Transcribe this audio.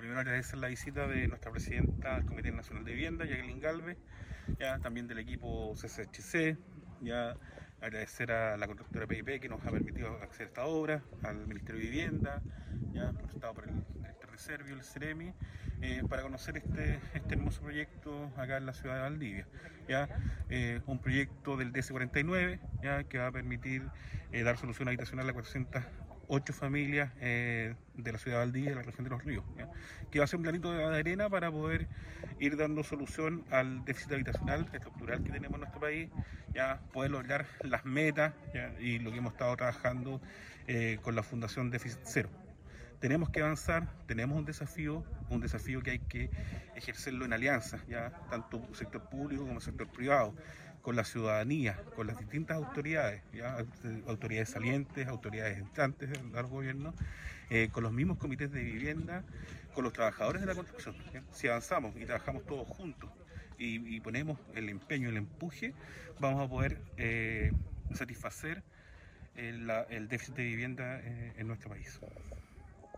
primero agradecer la visita de nuestra presidenta del Comité Nacional de Vivienda, Jacqueline Galvez, ya también del equipo CCHC, ya agradecer a la constructora PIP que nos ha permitido acceder a esta obra, al Ministerio de Vivienda, ya estado por el director de Servio, el CEREMI, para conocer este hermoso proyecto acá en la ciudad de Valdivia. Ya, un proyecto del DS49 ya, que va a permitir dar solución habitacional a 408 familias de la ciudad de Valdivia y de la región de Los Ríos, ¿ya? Que va a ser un granito de arena para poder ir dando solución al déficit habitacional estructural que tenemos en nuestro país, ya poder lograr las metas, ¿ya? Y lo que hemos estado trabajando con la Fundación Déficit Cero. Tenemos que avanzar, tenemos un desafío que hay que ejercerlo en alianza, ya tanto sector público como sector privado, con la ciudadanía, con las distintas autoridades, ya autoridades salientes, autoridades entrantes del gobierno, con los mismos comités de vivienda, con los trabajadores de la construcción, ¿ya? Si avanzamos y trabajamos todos juntos y ponemos el empeño, el empuje, vamos a poder satisfacer el déficit de vivienda en nuestro país.